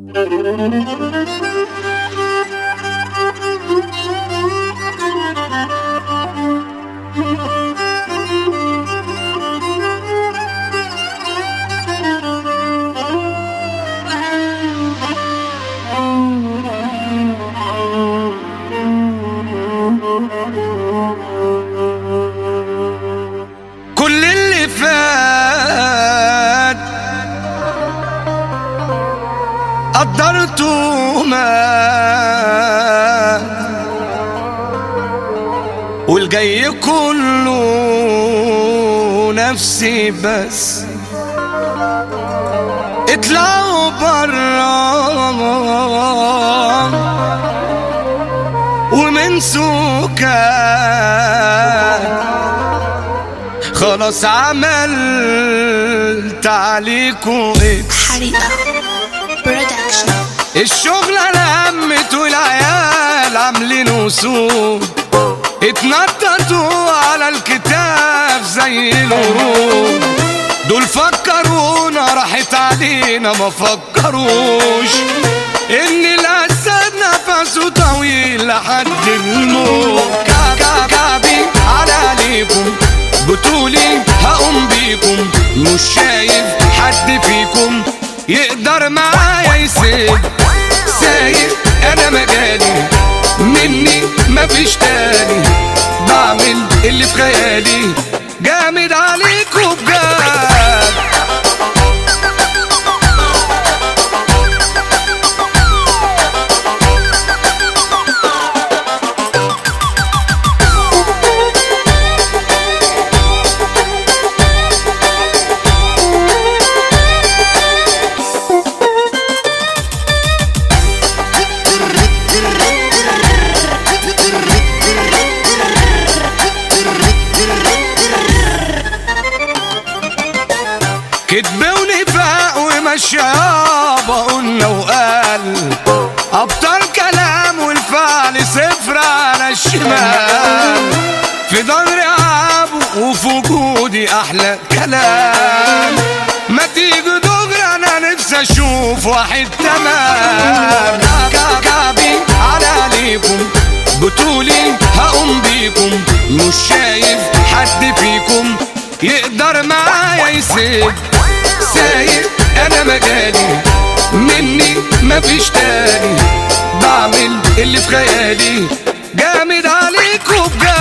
كل اللي فات قدرته مات، والجاي كله نفسي بس. اطلعوا برا ومن سكان، خلاص عملت عليكم اكس. حريقة برودكشن. الشغلة لمت والعيال عاملين وصول، اتنططوا على الكتاف زي الورود. دول فكرونا راحت علينا، ما فكروش ان الاسد نفسه طويل لحد الموت. كعبي على عليكم بطولي هقوم بيكم، مش شايف حد فيكم يقدر معايا يسيب. سايق انا مجالي، مني مفيش تاني، بعمل اللي في خيالي، جامد عليكم بجد. كدب ونفاق ومشيابة قلنا وقال، أبطال كلام والفعل صفر على الشمال. في ظهري عابه وفي وجودي أحلى كلام. ما تيجي دغري أنا نفسي أشوف واحد تمام. كعبي على عليكم بطولي هقوم بيكم، مش شايف حد فيكم يقدر معايا يسيب. سايق انا مجالي، مني مفيش تاني، بعمل اللي في خيالي، جامد عليكم بجد.